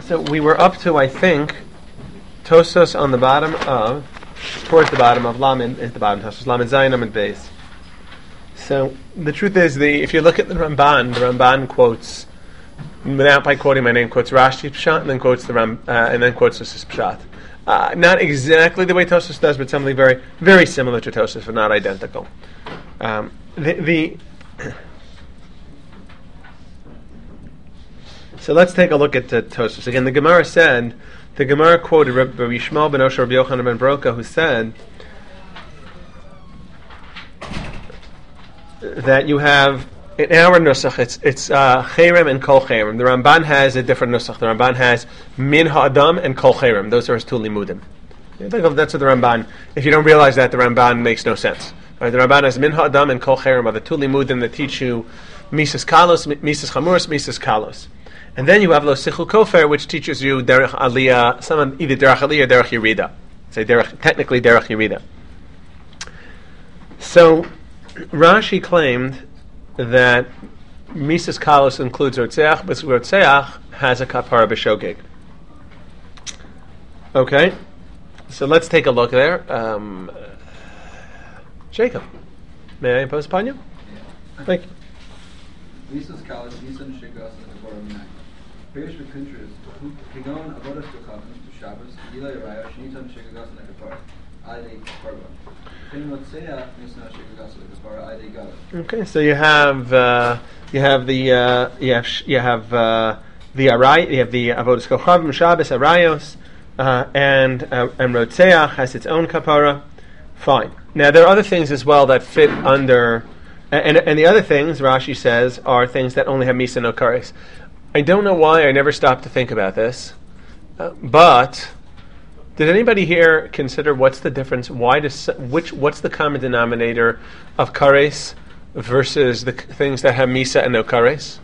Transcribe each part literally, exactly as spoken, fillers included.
So we were up to, I think, Tosos on the bottom of, towards the bottom of Lamed, at the bottom, Tosos, Lamed Zayin, Lamed Beis. So the truth is, the if you look at the Ramban, the Ramban quotes, without by quoting my name, quotes Rashi Pshat, and then quotes the Ram, uh, and then quotes Tosos Pshat. Uh, not exactly the way Tosos does, but something very, very similar to Tosos, but not identical. Um, the, the So let's take a look at the Tosos. Again, the Gemara said, the Gemara quoted Rabbi Yishmael ben Osher, Rabbi Yochanan ben Broka, who said that you have, in our nusach, it's it's uh, Cherem and Kol Cherem. The Ramban has a different nusach. The Ramban has Min Ha'adam and Kol Cherem. Those are his two limudim. That's what the Ramban, if you don't realize that, the Ramban makes no sense. Right, the Ramban has Min Ha'adam and Kol Cherem are the two limudim that teach you Mises Kalos, Mises Chamuros, Mises Kalos. And then you have Lo Sichul Kofer, which teaches you Derech Aliyah, some either Derech Aliyah or Derech Yerida. Say derech, technically Derech Yerida. So Rashi claimed that Mises Kalos includes Rotzeach, but Rotzeach has a kapara b'shogeg. Okay, so let's take a look there. Um, Jacob, may I impose upon you? Yeah. Thank you. Mises Kalos, Mises Shigas, and the Boraminai. Pirish v'Pinterest, Kigon Avodas Tuchavim to Shabbos, Yilay Raya, Shnitan Shigas and the Kapara, Ide Karba. Pinmotzea, Mises Shigas and the Kapara, Ide Gala. Okay, so you have uh, you have the uh, you have sh- you have uh, the Aray, you have the Avodas Tuchavim, Shabbos, Arayos, uh, and uh, and Rotzeach has its own kapara. Fine. Now there are other things as well that fit under. And, and the other things, Rashi says, are things that only have Misa no Kares. I don't know why I never stopped to think about this, uh, but did anybody here consider what's the difference? Why does which what's the common denominator of Kares versus the c- things that have Misa and no Kares?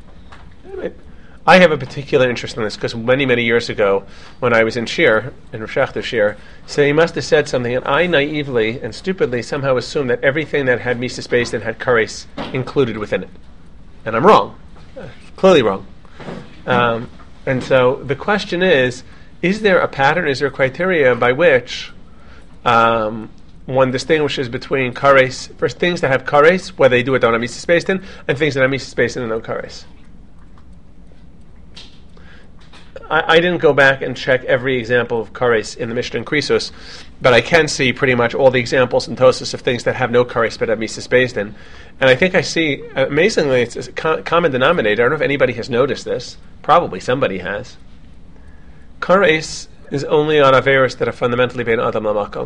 I have a particular interest in this because many, many years ago, when I was in Shir, in Rav Shachter's Shir, so he must have said something, and I naively and stupidly somehow assumed that everything that had Mises based and had Kares included within it. And I'm wrong. Uh, clearly wrong. Um, and so the question is, is there a pattern, is there a criteria by which um, one distinguishes between Kares, first things that have Kares, whether they do it don't have Mises based in, and things that have Mises based in and no Kares? I, I didn't go back and check every example of Kares in the Mishnah and Krisos, but I can see pretty much all the examples in Tosos of things that have no Kares but have Mises based in. And I think I see, amazingly, it's a co- common denominator. I don't know if anybody has noticed this. Probably somebody has. Kares is only on Averis that are fundamentally bein Adam Lamakom.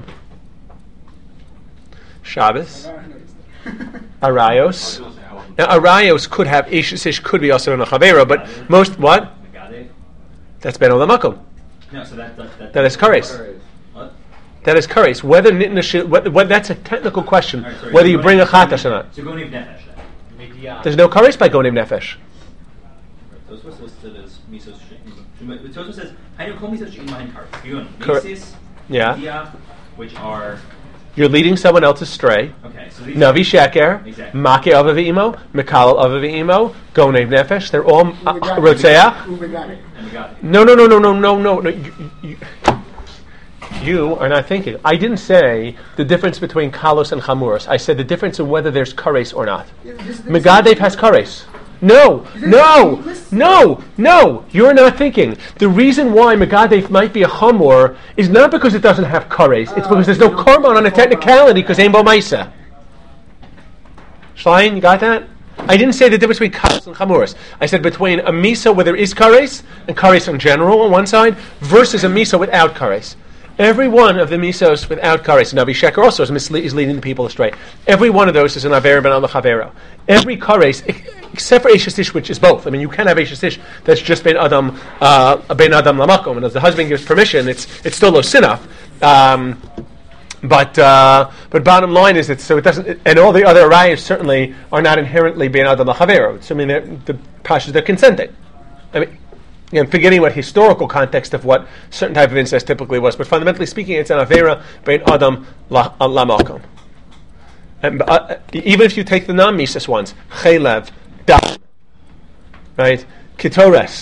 Shabbos. Arayos. Now, Arayos could have, Ish could be also in a Chavera, but most, what? That's Ben Olamakom. No, so that that, that, that is Kares. What? That is Kares. Whether nitna should, what, what, that's a technical question. Right, sorry, whether so you bring a chatash or not. So Gonev Nefesh. Then. There's no Kares by Gonev Nefesh. Those was listed as Misos. It also says, "I know call Misos in my Kares." Cor- Mises, yeah. Media, which are. You're leading someone else astray. Okay, so these Navi Sheker, exactly. Make Avavi'imo, Mekal Avavi'imo, Gonev Nefesh. They're all uh, Rotzeach. No, no, no, no, no, no, no. no. You, you, you are not thinking. I didn't say the difference between Kalos and Chamuros. I said the difference in whether there's Kares or not. Megadev has Kares. No, no, no, no. You're not thinking. The reason why Megadev might be a Chamor is not because it doesn't have Kares. It's because there's no Korban on a technicality because Ein Bo Maisa. Schlein, you got that? I didn't say the difference between Kares and Chamuros. I said between a Misa where there is Kares and Kares in general on one side versus a Misa without Kares. Every one of the Misos without Kares, Navi Sheker also is, misle- is leading the people astray. Every one of those is an Aver ben al Chavero. Every Kares, except for Eishesish, which is both. I mean, you can have Eishesish that's just Ben Adam, uh, Ben Adam Lamakom, and as the husband gives permission, it's it's still lo sinaf. Um, But uh, but bottom line is that so it doesn't, and all the other arayos certainly are not inherently being adam lachavero. So I mean, the pashas they're consenting. I mean, again, forgetting what historical context of what certain type of incest typically was, but fundamentally speaking, it's an avera bein adam lamalkom. And uh, even if you take the non-mises ones, chaylev, dam, right, kitores,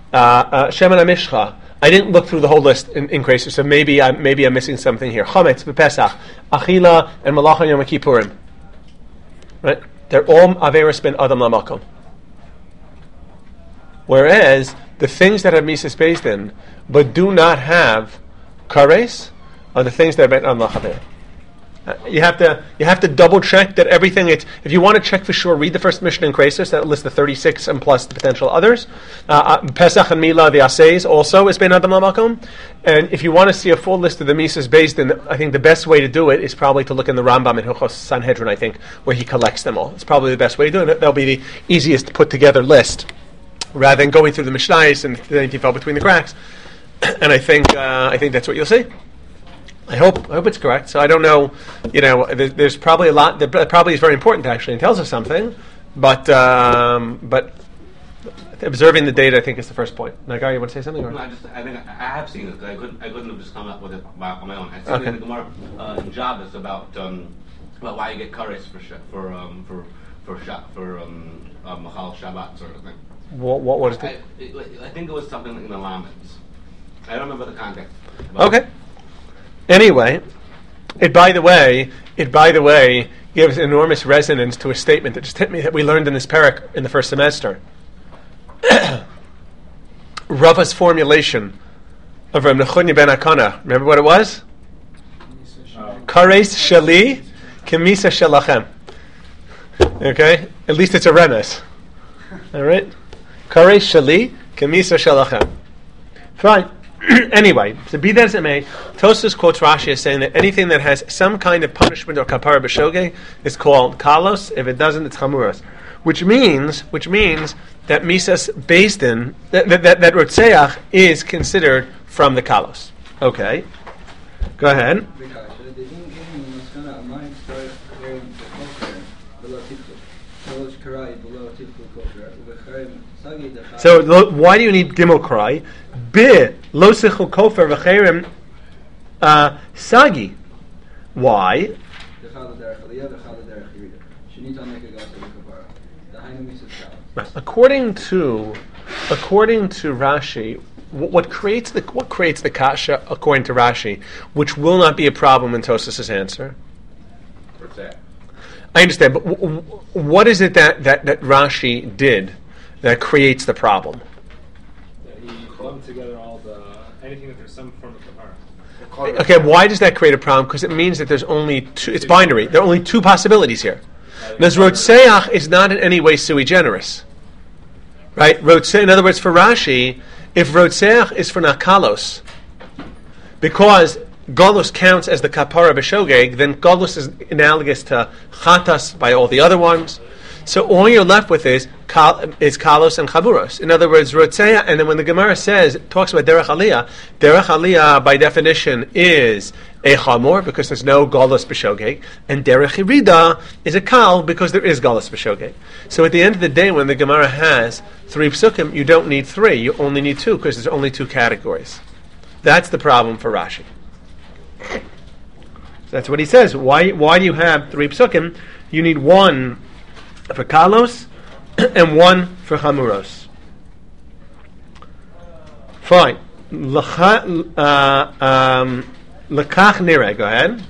uh, uh, Shemen HaMishcha. I didn't look through the whole list in, in Kreser, so maybe I'm, maybe I'm missing something here. Chometz, B'Pesach, Achila, and Malach Yom Kippurim. Right? They're all Averis ben Adam Lamakom. Whereas the things that have Mises based in, but do not have Kares, are the things that are ben Adam Lachaver. Uh, you have to you have to double check that everything. It's, if you want to check for sure, read the first Mishnah in Kresis that lists the thirty-six and plus the potential others. Uh, uh, Pesach and Mila, the Assays also is Ben Adam Lamakom. And if you want to see a full list of the Mises based in, I think the best way to do it is probably to look in the Rambam in Hilchos Sanhedrin, I think, where he collects them all. It's probably the best way to do it. That'll be the easiest put together list, rather than going through the Mishnayos and anything fell between the cracks. And I think uh, I think that's what you'll see. I hope I hope it's correct. So I don't know. You know, there's, there's probably a lot that probably is very important actually and tells us something. But um, but observing the data, I think, is the first point. Nagar, you want to say something? Or? No, I just I think I have seen it. I couldn't I couldn't have just come up with it on my own. I've seen Okay. it in the Gemara uh, in Shabbos about um, about why you get kares for sh- for um, for for sh- for um, uh, Machal Shabbat sort of thing. What what was I, it? it, I think it was something in the Lamens. I don't remember the context. Okay. Anyway, it by the way, it by the way gives enormous resonance to a statement that just hit me that we learned in this parak in the first semester. Rava's formulation of Rav Nechunya ben Akana. Remember what it was? Kares shali, kemisa shelachem. Okay, at least it's a remes. All right, Kares shali, kemisa shelachem. Fine. Anyway, so be that as it may, Tosfos quotes Rashi as saying that anything that has some kind of punishment or kapara b'shogeg is called kalos. If it doesn't, it's chamuras. Which means, which means that misas based in that that, that, that rotzeach is considered from the kalos. Okay, go ahead. So lo, why do you need gimel krai? Bi lo sichul kofer v'cherem sagi. Why? According to according to Rashi, what, what creates the what creates the kasha according to Rashi, which will not be a problem in Tosfos' answer. What's that? I understand, but w- w- what is it that, that, that Rashi did that creates the problem? That he lumped together all the anything that there's some form of kapara. Okay, why does that create a problem? Because it means that there's only two. It's binary. There are only two possibilities here. Because Rotseach is not in any way sui generis, right? Rotse, in other words, for Rashi, if Rotseach is for Nakalos, because Golus counts as the kapara b'shogeg, then Golus is analogous to Chatas by all the other ones. So all you're left with is kal, is Kalos and Chaburos. In other words, Rotzeah, and then when the Gemara says, talks about Derech Aliyah, Derech Aliyah by definition is a Chamor because there's no Golus b'shogeg, and Derech Irida is a Kal because there is Golus b'shogeg. So at the end of the day, when the Gemara has three psukim, you don't need three, you only need two because there's only two categories. That's the problem for Rashi. So that's what he says. Why why do you have three psukim? You need one for Kalos and one for Chamuros. Fine. Lekach uh, um, nireh. Go ahead.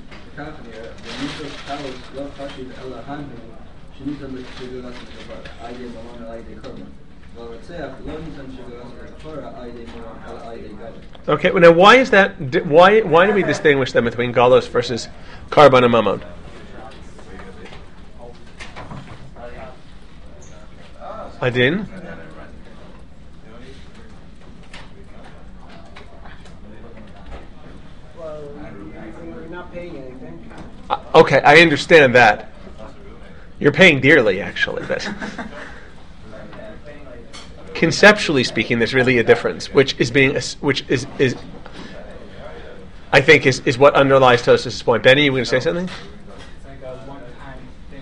Okay, well now why is that? di- Why why do we distinguish them between Galos versus Karban and Mammon? I didn't. Well, we're not paying anything. Uh, okay, I understand that. You're paying dearly, actually, but conceptually speaking, there's really a difference, which is being, ass- which is is, I think is, is what underlies Tosfos' point. Benny, you were going to say something? It's like a one-time thing.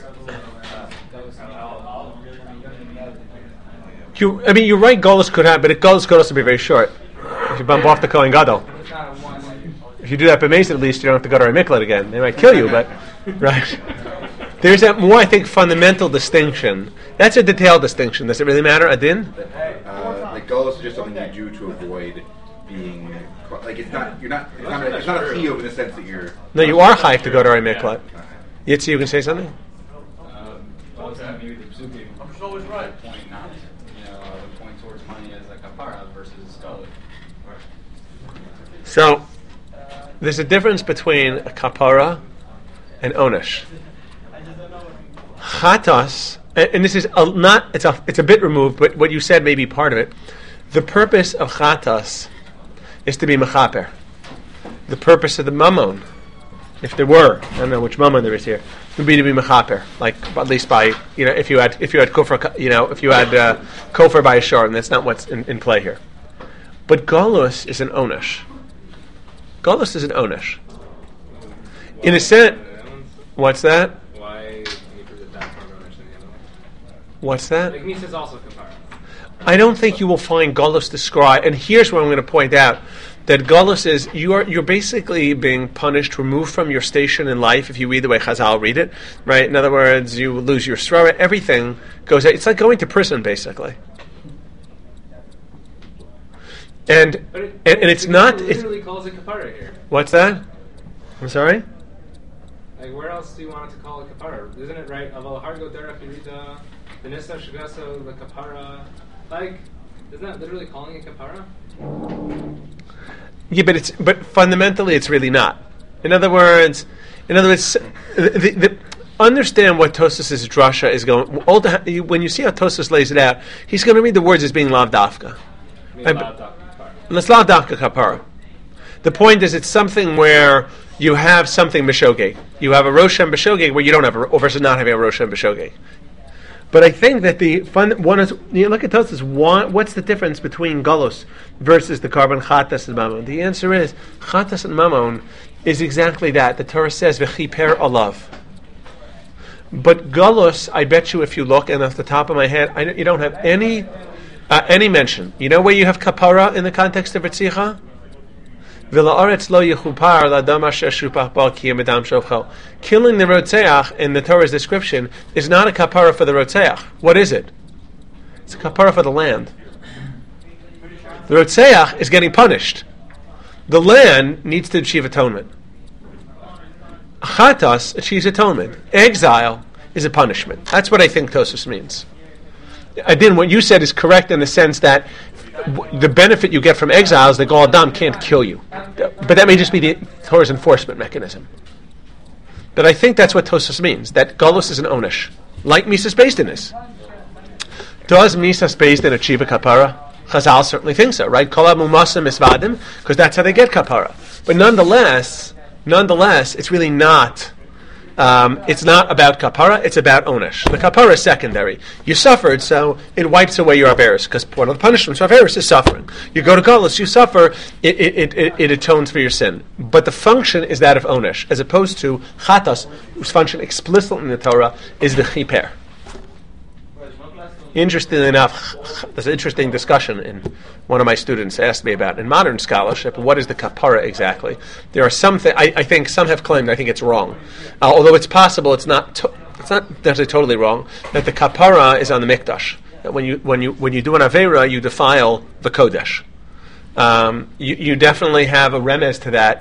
You, I mean, you're right. Golos could have, but it Golos could also be very short. If you bump off the Kohen Gadol, It's not a one. if you do that by Mason, at least you don't have to go to Miklat again. They might kill you, but right. There's a more, I think, fundamental distinction. That's a detailed distinction. Does it really matter, Adin? Uh, the Gullus is just something you do to avoid being like it's not you're not it's not a, it's not a chiyuv in the sense that you're. No, you are chayiv to go to Arei Miklat. Yitzi, you can say something. Um, well, it's not maybe the psukim. I'm always right. Point not, you know, uh, the point towards money as a kapara versus Gullus. So there's a difference between a kapara and onesh. Chatas, and this is a, not it's a it's a bit removed, but what you said may be part of it. The purpose of chatas is to be mechaper. The purpose of the mammon, if there were, I don't know which mammon there is here, would be to be mechaper, like at least by you know if you had if you had kofar, you know if you had uh, kofar by a shor, and that's not what's in, in play here. But galus is an onesh. Galus is an onesh. In a sense, what's that? Why you present that for onesh than the other one? What's that? Like Mises also kapara. I don't think you will find galus described, and here's what I'm going to point out. That galus is, you are, you're basically being punished, removed from your station in life, if you read the way Chazal read it, right? In other words, you lose your srara, everything goes out. It's like going to prison, basically. And But it, and, and it's it not... literally It's, calls it kapara here. what's that? I'm sorry? Like, where else do you want it to call it kapara? Isn't it right? Aval hargo derech you read the the nisa shagaso the kapara. Like, isn't that literally calling it kapara? Yeah, but it's but fundamentally it's really not. In other words, in other words, the, the, the, understand what Tosas' drasha is going. All the, when you see how Tosas lays it out, he's going to read the words as being lav dafka. Let's lav dafka kapara. The point is, it's something where you have something b'shogeg. You have a roshem b'shogeg where you don't have a, or versus not having a roshem b'shogeg. But I think that the fun one is, you know, look at Tosas. One, what's the difference between galus versus the carbon chatas and mammon? The answer is chatas and mammon is exactly that. The Torah says v'chiper alav. But galus, I bet you, if you look, and off the top of my head, I, you don't have any uh, any mention. You know where you have kapara in the context of Ritzicha? V'la'aretz lo yechupar la'adam asher shupach ba ki medam shovchel. Killing the rotzeach in the Torah's description is not a kapara for the rotzeach. What is it? It's a kapara for the land. The rotzeach is getting punished. The land needs to achieve atonement. Chatas achieves atonement. Exile is a punishment. That's what I think Tosfos means. Adin, what you said is correct in the sense that w- the benefit you get from exile is that Gal Adam can't kill you. But that may just be the Torah's enforcement mechanism. But I think that's what Tosfos means, that Galus is an onesh, like Mises based in this. Does Mises based in achieve a kapara? Chazal certainly thinks so, right? Kol ha-mumasim misvadim, because that's how they get kapara. But nonetheless, nonetheless, it's really not. Um, it's not about kapara, it's about onesh. The kapara is secondary. You suffered, so it wipes away your averis, because one of the punishments of averis is suffering. You go to galus, you suffer, it, it, it, it, it atones for your sin. But the function is that of onesh, as opposed to chatas, whose function explicitly in the Torah is the chiper. Interestingly enough, there's an interesting discussion in one of my students asked me about in modern scholarship. What is the kapara exactly? There are some th- I, I think some have claimed. I think it's wrong, uh, although it's possible it's not. To- it's not necessarily totally wrong that the kapara is on the mikdash. That when you when you when you do an avera, you defile the kodesh. Um, you, you definitely have a remez to that.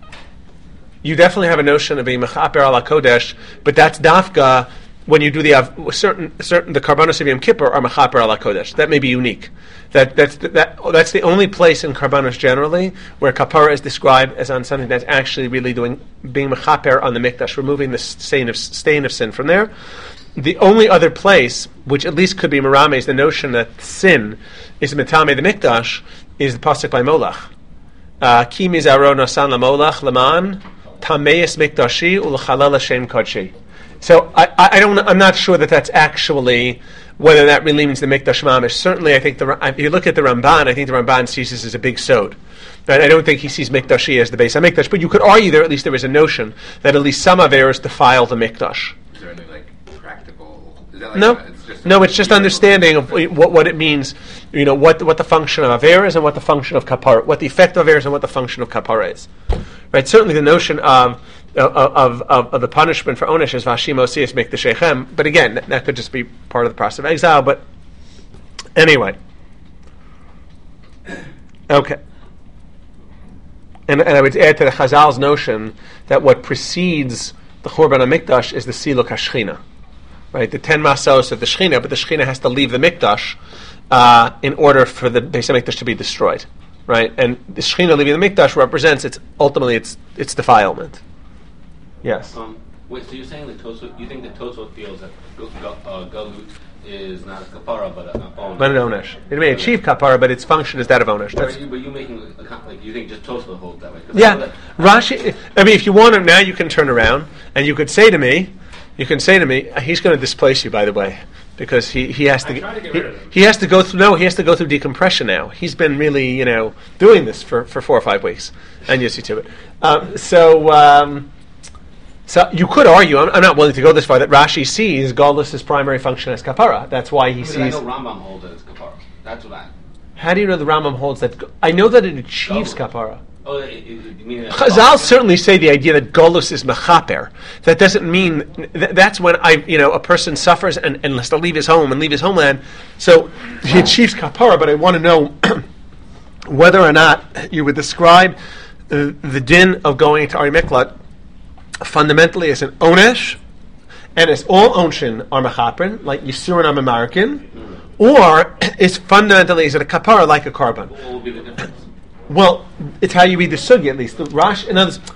You definitely have a notion of being mechaper ala kodesh, but that's dafka. When you do the uh, certain certain the karbanos of Yom Kippur are mechaper ala kodesh. That may be unique. That that's the, that that's the only place in karbanos generally where kapara is described as on something that's actually really doing being mechaper on the mikdash, removing the stain of stain of sin from there. The only other place, which at least could be merame, is the notion that sin is metame the mikdash, is the pasuk by Molach. Ki mizaro nasan lamolach laman tameis mikdashi ulchalal Hashem kodshi. So I, I don't. I'm not sure that that's actually whether that really means the mikdash mamish. Certainly, I think the if you look at the Ramban, I think the Ramban sees this as a big sod. Right? I don't think he sees mikdashi as the base of mikdash. But you could argue there at least there is a notion that at least some averos defile the mikdash. Is there any like practical? Is that like No, a, it's just no. It's just understanding of what what it means. You know what what the function of aver is and what the function of kapara, what the effect of aver is and what the function of kapara is. Right? Certainly, the notion of Of, of, of the punishment for onesh is vashim osias make the sheichem, but again, that, that could just be part of the process of exile. But anyway, Okay. And, and I would add to the Chazal's notion that what precedes the Churban HaMikdash is the Siluk HaShechina. Right? The ten masos of the Shechina, but the Shechina has to leave the Mikdash uh, in order for the Beis HaMikdash to be destroyed. Right? And the Shechina leaving the Mikdash represents its ultimately its its defilement. Yes. Um, wait, so you're saying that Tosfot, you think that Tosfot feels that go, go, uh, Galut is not a kapara but an onesh? But an onesh. It may achieve kapara, but its function is that of onesh. But you, but you making a, a, like you think just Tosfot holds that way? Yeah, that Rashi. I mean, if you want to, now you can turn around and you could say to me, you can say to me, he's going to displace you, by the way, because he, he has to. I try to get he, rid of him. he has to go through. No, he has to go through decompression now. He's been really, you know, doing this for, for four or five weeks, and you see to it. Um, so. Um, So you could argue, I'm, I'm not willing to go this far, that Rashi sees Galus' primary function as kapara. That's why he because sees. I know Rambam holds it as kapara. That's what I. How do you know the Rambam holds that? I know that it achieves Galus. kapara. Oh, it, it, you mean Chazal certainly say the idea that Galus is mechaper. That doesn't mean th- that's when I, you know, a person suffers and, and has to leave his home and leave his homeland. So he achieves kapara. But I want to know whether or not you would describe uh, the din of going to Ari Miklat fundamentally as an onesh, and as all onshin are mechaprin, like Yisurin are American, or is fundamentally is it a kapara like a carbon? What would be the difference? Well, it's how you read the sugi at least. The Rash, in others,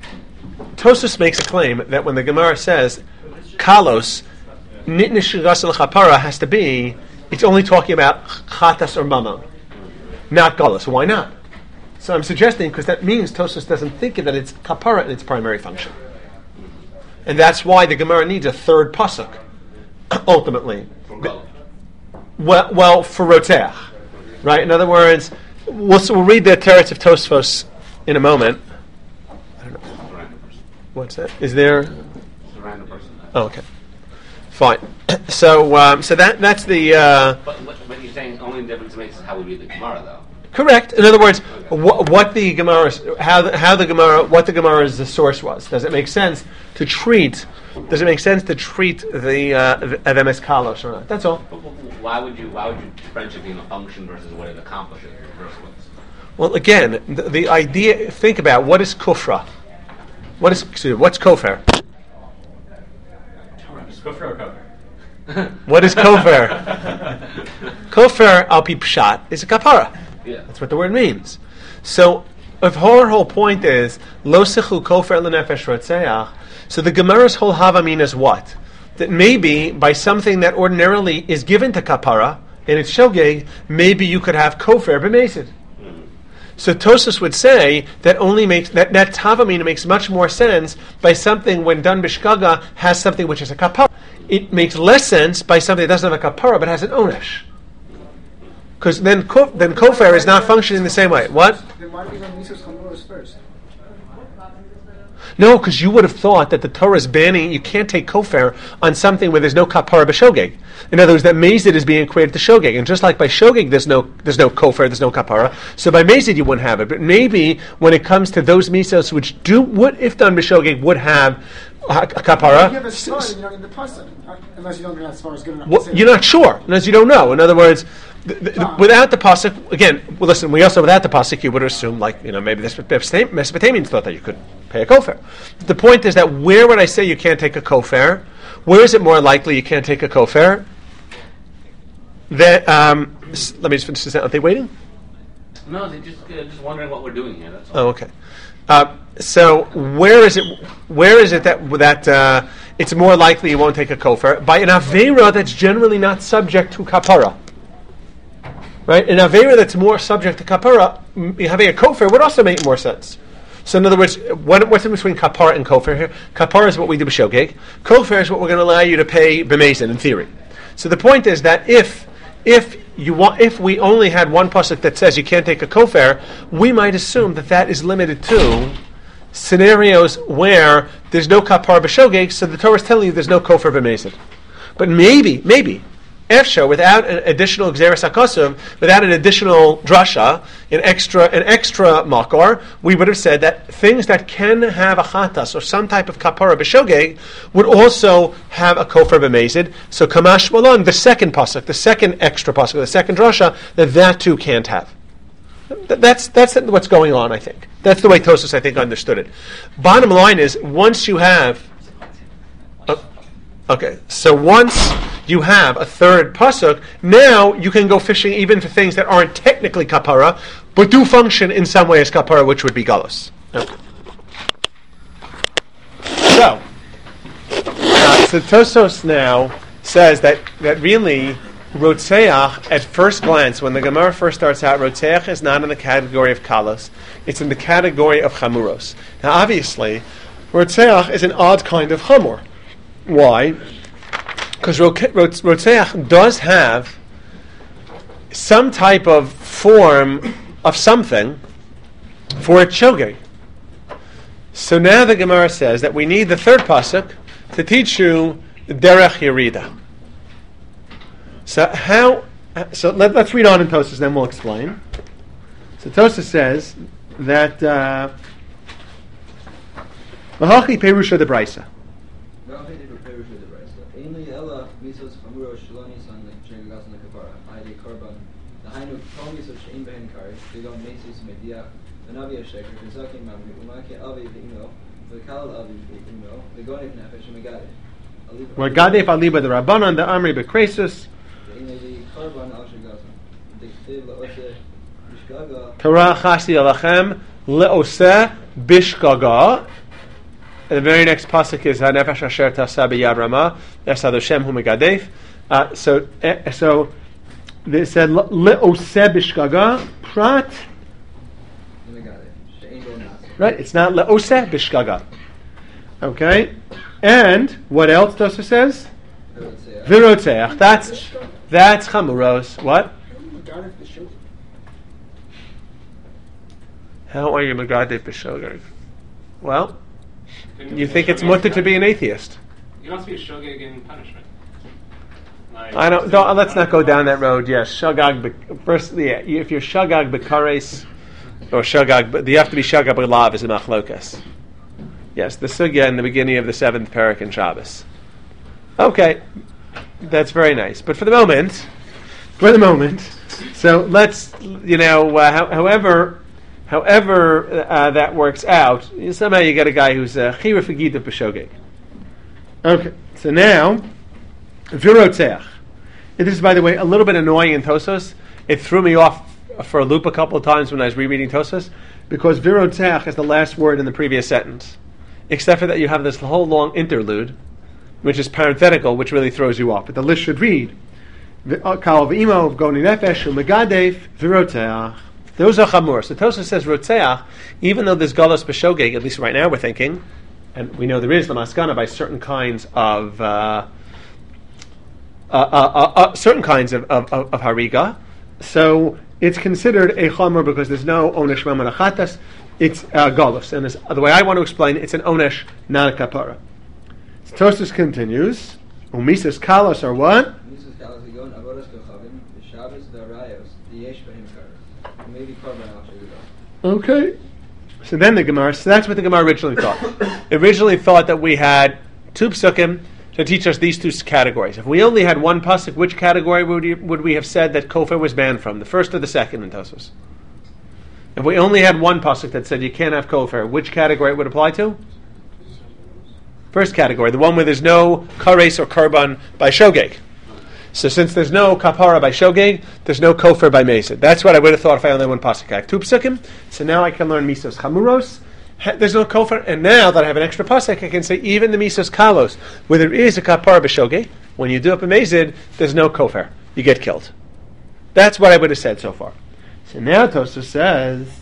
Tosfos makes a claim that when the Gemara says kalos nitnish gasel chapara has to be, it's only talking about chatas or mamon, not galos. Why not? So I'm suggesting because that means Tosfos doesn't think that it's kapara in its primary function. And that's why the Gemara needs a third pasuk, ultimately. For Galut. Well, well, for Roteach, right? In other words, we'll, so we'll read the Teretz of Tosfos in a moment. I don't know. It's a random person. What's that? Is there? It's a random person. Oh, okay, fine. So, um, so that that's the uh, But, but, but you're saying only the difference makes is how we read the Gemara, though. correct. In other words, wh- what the Gemara, how the, how the Gemara, what the Gemara's the source was. Does it make sense to treat? Does it make sense to treat the uh, of M S Kalos or not? That's all. But, but why would you why would you differentiate between a function versus what it accomplishes in the first place? Well, again, the, the idea. Think about what is kufra. What is excuse me, what's kofer? Kufr or kufr? What is kofer? Kofer al pi pshat is a kapara. Yeah. That's what the word means. So, if her whole point is lo sichu kofer lenefesh rotzeach, so the Gemara's whole havamin is what? That maybe by something that ordinarily is given to kapara in its shogeg, maybe you could have kofer b'mesid. So Tosfos would say that only makes that that tavamina makes much more sense by something when done b'shkaga has something which is a kapara. It makes less sense by something that doesn't have a kapara but has an onesh. Because then kof, then kofer is not functioning the same way. What? Then why do we go Misos Chamoros first? No, because you would have thought that the Torah is banning, you can't take kofer on something where there's no kapara b'shogeg. In other words, that mazid is being equated to shogeg. And just like by shogeg there's no there's no kofer, there's no kapara, so by mazid you wouldn't have it. But maybe when it comes to those misos which do, would, if done b'shogeg, would have a, a kapara. You have a star and you don't need the pasuk, unless you don't think that star is good enough. Well, you're not sure, unless you don't know. In other words, th- th- Ah. without the pasuk, again, well, listen, we also, without the pasuk, you would assume, like, you know, maybe the Mesopotamians Mesopotamians thought that you could pay a kofer. The point is that where would I say you can't take a kofer? Where is it more likely you can't take a kofer? That, um, s- let me just finish this out. Are they waiting? No, they're just uh, just wondering what we're doing here. That's all. Oh, okay. Uh, so where is it? Where is it that that uh, it's more likely you won't take a kofer by an avera that's generally not subject to kapara? Right, an avera that's more subject to kapara, m- having a kofer would also make more sense. So in other words, what, what's in between kapara and kofer here? Kapara is what we do b'shogeg. Kofer is what we're going to allow you to pay b'mezid in theory. So the point is that if if you want, if we only had one pasuk that says you can't take a kofer, we might assume that that is limited to scenarios where there's no kapar b'shogeg, so the Torah is telling you there's no kofer b'mezid. But maybe, maybe, efsha, without an additional gzeres hakasuv, without an additional drasha, an extra, an extra makar, we would have said that things that can have a chatas or some type of kapara b'shogeg would also have a kofer b'mezid. So kamash malon, the second pasuk, the second extra pasuk, the second drasha, that that too can't have. Th- That's that's what's going on, I think. That's the way Tosfos, I think, understood it. Bottom line is, once you have... Uh, okay, so once you have a third pasuk, now you can go fishing even for things that aren't technically kapara, but do function in some way as kapara, which would be galus. Okay. So, uh, so Tosfos now says that, that really... Rotzeach, at first glance, when the Gemara first starts out, Rotzeach is not in the category of kalos; it's in the category of chamuros. Now, obviously, Rotzeach is an odd kind of chamur. Why? Because Rotzeach does have some type of form of something for a shogeg. So now the Gemara says that we need the third pasuk to teach you derech yerida. So how? So let, let's read on in Tosfos, then we'll explain. So Tosfos says that Mahachi Perusha de Brisa. Where Gadef Aliba the Rabbanan the Amri Bekresus. Torah Chasi Alachem Leoseh Bishgaga. The very next pasuk is Hanefesh Asher Tasa B'Yad Ramah Esad Hashem Hu Megadef. So, uh, so they said Leoseh Bishgaga Prat. Right, it's not Leoseh Bishgaga. Okay, and what else Tosfos says? Virotzeach. That's that's chamuros. What? How are you megadef b'shogeg? Well, you think it's mutter to be an atheist? You must be a shogeg in punishment. Like, I don't. don't let's not go down that road. Yes, shogag. Be, first, yeah, if you're shogag b'kares or shogag, but you have to be shogag b'lav is a machlokas. Yes, the sugya in the beginning of the seventh parak in Shabbos. Okay. That's very nice. But for the moment, for the moment, so let's, you know, uh, ho- however, however uh, that works out, somehow you get a guy who's a chira fagita b'shogeg. Okay, so now, virotzeach. This is, by the way, a little bit annoying in Tosfos. It threw me off for a loop a couple of times when I was rereading Tosfos, because virotzeach is the last word in the previous sentence, except for that you have this whole long interlude, which is parenthetical, which really throws you off. But the list should read, Kal v'imo of goni nefesh u'megadef v'rotzeach. Those are chamur. So Tosfos says rotzeach, even though there's galos b'shogeg, at least right now we're thinking, and we know there is lamaskana by certain kinds of uh, uh, uh, uh, uh, certain kinds of, of, of, of hariga. So it's considered a chamur because there's no onesh mamanachatas. It's uh, galos, and this, the way I want to explain it, it's an onesh, not a kapara. Tosfos continues. Umisas kalos are what? Umisas kalos are going avodas kochavim, the Shabbos, the Arayos, the yesh behim karos, maybe korban al shegudot. Okay. So then the Gemara. So that's what the Gemara originally thought. It originally thought that we had two psukim to teach us these two categories. If we only had one pasuk, which category would, you, would we have said that kofar was banned from? The first or the second in Tosfos? If we only had one pasuk that said you can't have kofar, which category it would apply to? First category, the one where there's no kares or karban by shogeg. So since there's no kapara by shogeg, there's no kofar by mesid. That's what I would have thought if I only had one pasuk. I have two psukim, so now I can learn misos chamuros. There's no kofar, and now that I have an extra pasuk, I can say even the misos kalos, where there is a kapara by shogeg, when you do up a mesid, there's no kofar. You get killed. That's what I would have said so far. So now Tosfos says.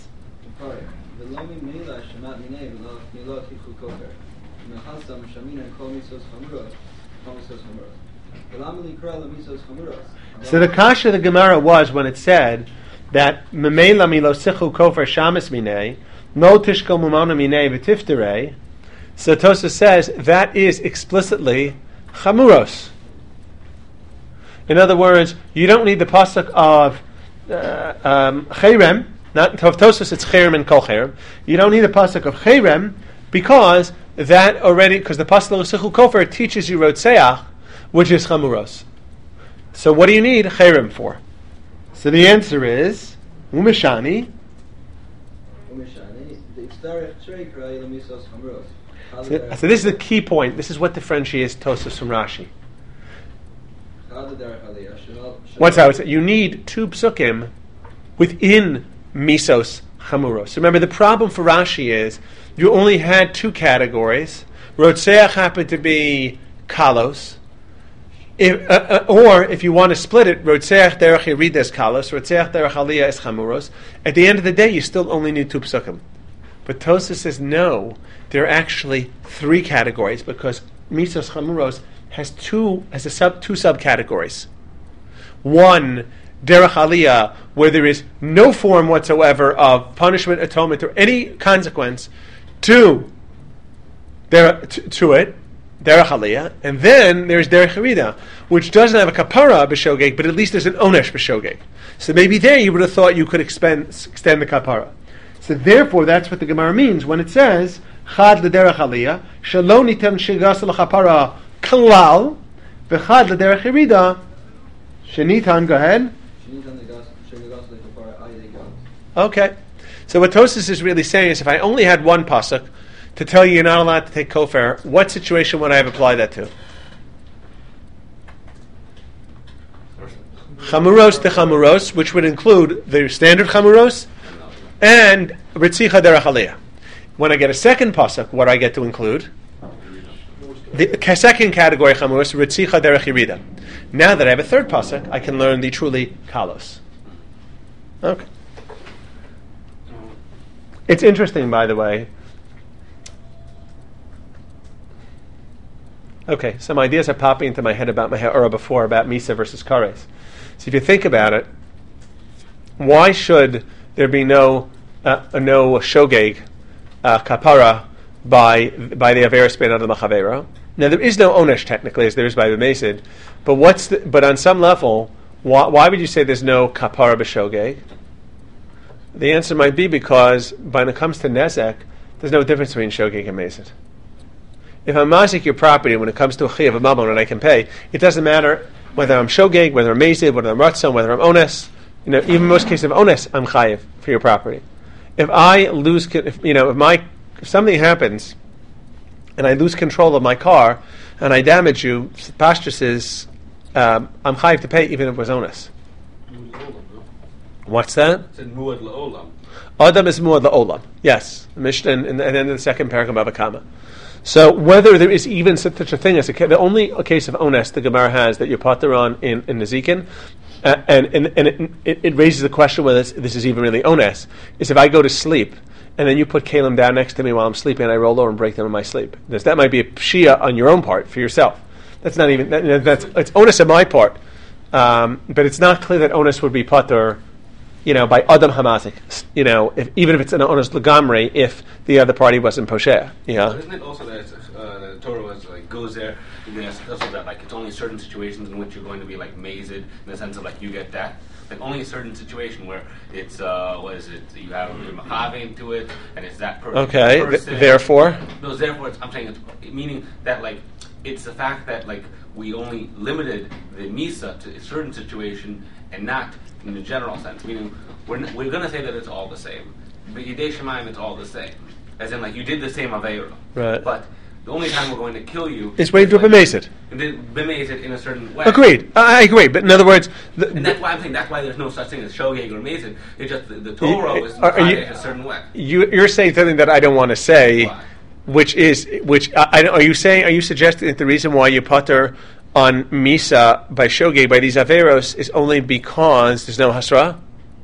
So the kasha of the Gemara was when it said that memela milosichu kofar shamis minei no tishkol mumana minei v'tifterei. So Tosfos says that is explicitly chamuros. In other words, you don't need the pasuk of uh, um, cherem. Not of Tosfos, it's cherem and kol cherem. You don't need the pasuk of cherem because that already, because the pasuk of sichu kofar teaches you rotzeach, which is chamuros. So what do you need cherem for? So the answer is Umeshani. Umeshani. The Itzarech Trei Krai Lamisos Hamros. So, so this is the key point. This is what differentiates Tosafos from Rashi. What's how it's you need two psukim within Misos Chamuros. So remember, the problem for Rashi is you only had two categories. Rotzeach happened to be kalos. If, uh, uh, or if you want to split it, Rotzeach derech Yerida is kalos, Rotzeach derech Aliyah is chamuros. At the end of the day, you still only need two psukim. But Tosafos says no, there are actually three categories because Misos Chamuros has two has a sub two subcategories. One, derech Aliyah, where there is no form whatsoever of punishment, atonement, or any consequence to there to, to it. Derech Aliyah, and then there's Derech Yerida, which doesn't have a kapara b'shogeg, but at least there's an onesh b'shogeg. So maybe there you would have thought you could expend, extend the kapara. So therefore, that's what the Gemara means when it says Chad l'derech Aliyah, shelo nitem shigas l'chapara kalal, v'chad l'derech Yerida, shenitan. Go ahead. Okay. So what Tosafos is really saying is, if I only had one pasuk to tell you you're not allowed to take kofar, what situation would I have applied that to? Chamuros to chamuros, which would include the standard chamuros and ritzicha derech Aliyah. When I get a second pasuk, what do I get to include? The second category chamuros, ritzicha derech Yerida. Now that I have a third pasuk, I can learn the truly kalos. Okay. It's interesting, by the way. Okay, some ideas are popping into my head about my ha'ara before, about Misa versus Kares. So if you think about it, why should there be no uh, no shogeg uh, kapara by by the Averis Ben Adam Machavera? Now there is no onesh technically, as there is by the Mesid, but what's the, but on some level, why, why would you say there's no kapara b'shogeg? The answer might be because when it comes to nezek, there's no difference between shogeg and Mesid. If I'm mazik your property, when it comes to a chiyav of mammon and I can pay, it doesn't matter whether I'm shogeg, whether I'm mezid, whether I'm ratzon, whether I'm ones. You know, even in most cases of ones, I'm chayiv for your property. If I lose, if, you know, if my if something happens and I lose control of my car and I damage you, Pashtus says um, I'm chayiv to pay even if it was ones. What's that? It's in muad la'olam. Adam is muad la'olam. Yes, the Mishnah in, in the end of the second paragraph of Avakama. So whether there is even such a thing as a, the only a case of ones the Gemara has that you pater on in, in Nezikin, uh, and and, and it, it, it raises the question whether this, this is even really ones, is if I go to sleep and then you put kalim down next to me while I'm sleeping and I roll over and break them in my sleep. This, that might be a pshia on your own part for yourself. That's not even that, that's it's ones on my part, um, but it's not clear that ones would be pater, you know, by Adam Hamazik, you know, if, even if it's an ones legamre, if the other party wasn't posher, you know. Well, isn't it also that uh, the Torah was like goes there, and there's also that like it's only certain situations in which you're going to be like mazed in the sense of like you get that, like only a certain situation where it's uh, what is it? You have a mahavim to it, and it's that per- okay, person. Th- therefore, no, therefore, it's, I'm saying it's meaning that like it's the fact that like we only limited the misa to a certain situation and not in the general sense, meaning we're, n- we're going to say that it's all the same. But Yidei Shemayim, it's all the same. As in, like, you did the same Aveira. Right. But the only time we're going to kill you is when you do like, b'mezid. B'mezid in a certain way. Agreed. I, I agree. But in other words... The, and that's why I'm saying that's why there's no such thing as shogeg or mezid. It's just the, the Torah you, is are, are you, in a certain way. You, you're saying something that I don't want to say, Why? which is... which I, I, Are you saying... Are you suggesting that the reason why you putter on Misa by shogeg, by these Averos, is only because there's no Hasra?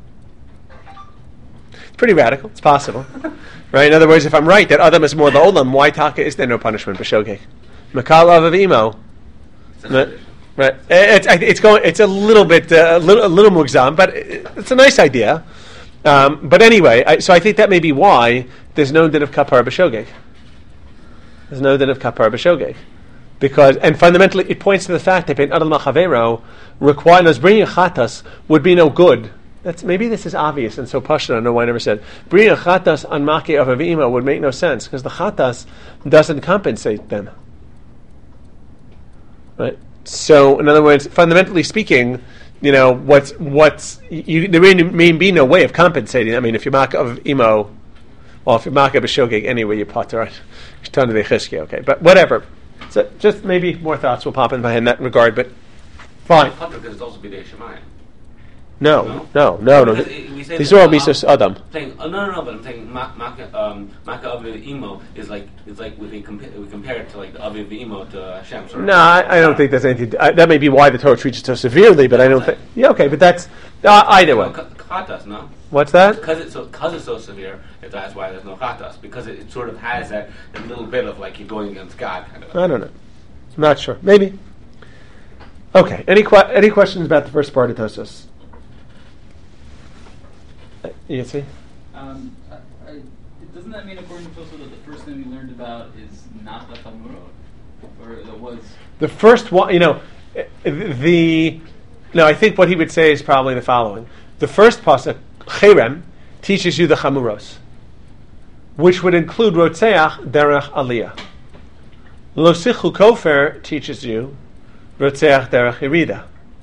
Pretty radical. It's possible, right? In other words, if I'm right that Adam is more the Olam, why taka is there no punishment for shogeg? Makal av avimo, right? It's it's going. It's a little bit uh, a little a little mugzam, but it's a nice idea. Um, but anyway, I, so I think that may be why there's no din of kapar b'shogeg. There's no din of kapar b'shogeg. Because, and fundamentally, it points to the fact that Ben Adal Machavero requiring us bringing a chatas would be no good. That's maybe this is obvious and so pashut. I don't know why I never said bringing a chatas on maki of avima would make no sense because the chatas doesn't compensate them. Right. So, in other words, fundamentally speaking, you know, what's what's you, there may, may be no way of compensating. I mean, if you're maka of imo, well, if you're maka of shogeg anyway, you're potter on ton of the chiski. Okay, but whatever. So just maybe more thoughts will pop in my head in that regard. But fine. Potter could also be the Shemayim. No, No? no, no, no. Because it- we say These that, are all um, misos adam. Saying, oh, no, no, no, but I'm saying ma- maka um, maka aviv imo is like it's like we compare we compare it to like the aviv imo to Hashem. Sort of. No, I, I don't think there's anything. I, that may be why the Torah treats it so severely, but I don't think. Yeah, okay, but that's uh, either way. No, ch- chatas, no. What's that? Because it's so because it's so severe, if that's why there's no chatas, because it, it sort of has that, that little bit of like you're going against God kind of. I don't know. I'm not sure. Maybe. Okay. Any que- any questions about the first part of Tosos? Uh, you see? Um, I, I, doesn't that mean, according to Tosa, that the first thing we learned about is not the Chamurot? Or that was... The first one, you know, uh, the... No, I think what he would say is probably the following. The first pasuk, Cherem, teaches you the Chamuros, which would include Rotzeach Derech Aliyah. Lo Sichu Kofer teaches you Rotzeach Derech Yerida.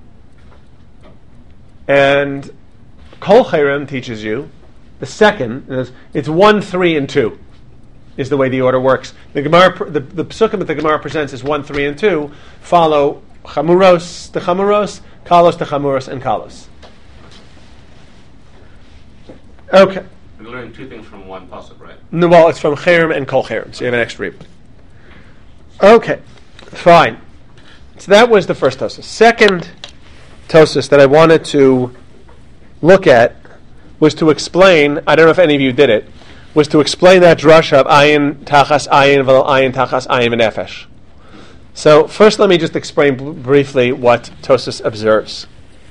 And Kol Cherem teaches you the second, is, it's one, three, and two, is the way the order works. The Gemara, the, the psukim that the Gemara presents is one, three, and two follow Chamuros, the Chamuros, Kalos, the Chamuros, and Kalos. Okay. We're learning two things from one pasuk, right? No, well, it's from Cherem and Kol Cherem, so you have an extra read. Okay, fine. So that was the first Tosos. Second Tosos that I wanted to look at was to explain, I don't know if any of you did it, was to explain that drasha of ayin tachas ayin v'lo ayin tachas ayin v'nefesh. So first let me just explain b- briefly what Tosos observes.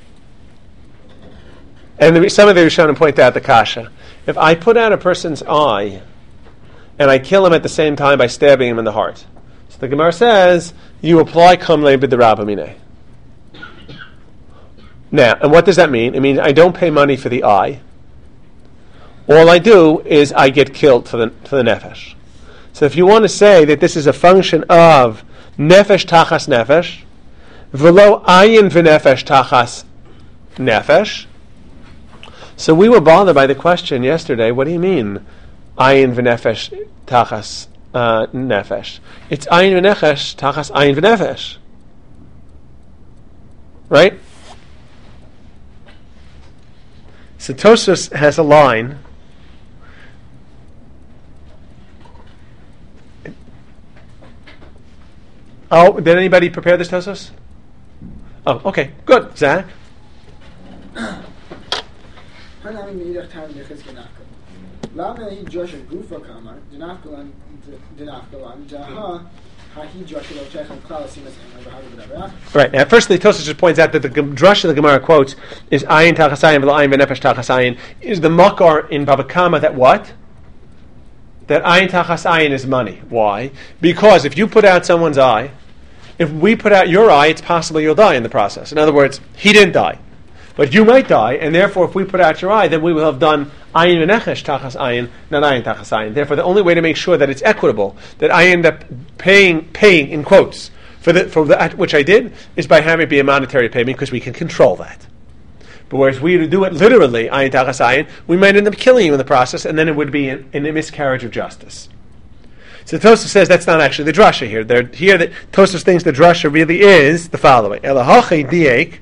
And the, some of the Rishonim point out the kasha. If I put out a person's eye and I kill him at the same time by stabbing him in the heart, so the Gemara says, you apply kamle b'derabamine. Now, and what does that mean? It means I don't pay money for the eye. All I do is I get killed for the for the nefesh. So if you want to say that this is a function of nefesh tachas nefesh, v'lo ayin v'nefesh tachas nefesh, so we were bothered by the question yesterday, what do you mean ayin v'nefesh tachas uh, nefesh? It's ayin v'nefesh tachas ayin v'nefesh. Right? So Tosos has a line. Oh, did anybody prepare this Tosos? Oh, okay, good. Zach? Right. Now, firstly, Tosos just points out that the drasha the Gemara quotes is ayin tachasayin v'lo ayin v'nefesh tachasayin is the makar in Baba Kama that what? That ayin tachasayin is money. Why? Because if you put out someone's eye, if we put out your eye, it's possible you'll die in the process. In other words, he didn't die, but you might die, and therefore, if we put out your eye, then we will have done ayin v'nefesh tachas ayin, not ayin tachas ayin. Therefore, the only way to make sure that it's equitable, that I end up paying, paying in quotes for the for that which I did, is by having it be a monetary payment because we can control that. But whereas we do it literally, ayin tachas ayin, we might end up killing you in the process, and then it would be in, in a miscarriage of justice. So Tosos says that's not actually the drasha here. They're, here, that Tosos thinks the drasha really is the following: Elahachi diek.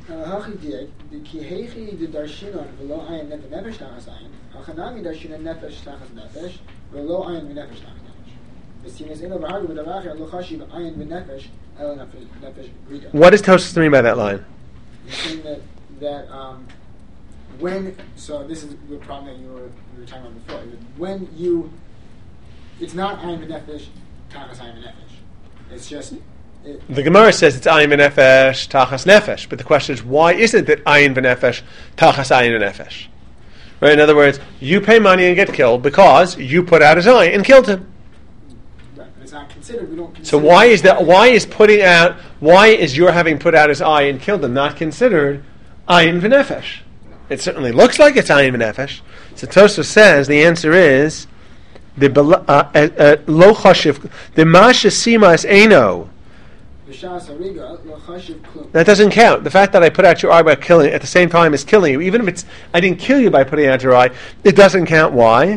What does Tosos mean by that line? He's saying that, that um, when, so this is the problem that you were, you were talking about before, that when you, it's not ayin v'nefesh, tachas ayin v'nefesh. It's just... It, the Gemara says it's ayin v'nefesh, tachas nefesh, but the question is, why isn't it ayin v'nefesh, tachas ayin v'nefesh? Right? In other words, you pay money and get killed because you put out his eye and killed him. Right, but it's not considered, we don't consider... So why is that, why is putting out, why is your having put out his eye and killed him not considered ayin v'nefesh? It certainly looks like it's ayin v'nefesh. So Tosos says the answer is the lo chashiv the masha simas eno That doesn't count. The fact that I put out your eye by killing at the same time as killing you, even if it's I didn't kill you by putting out your eye, it doesn't count. Why?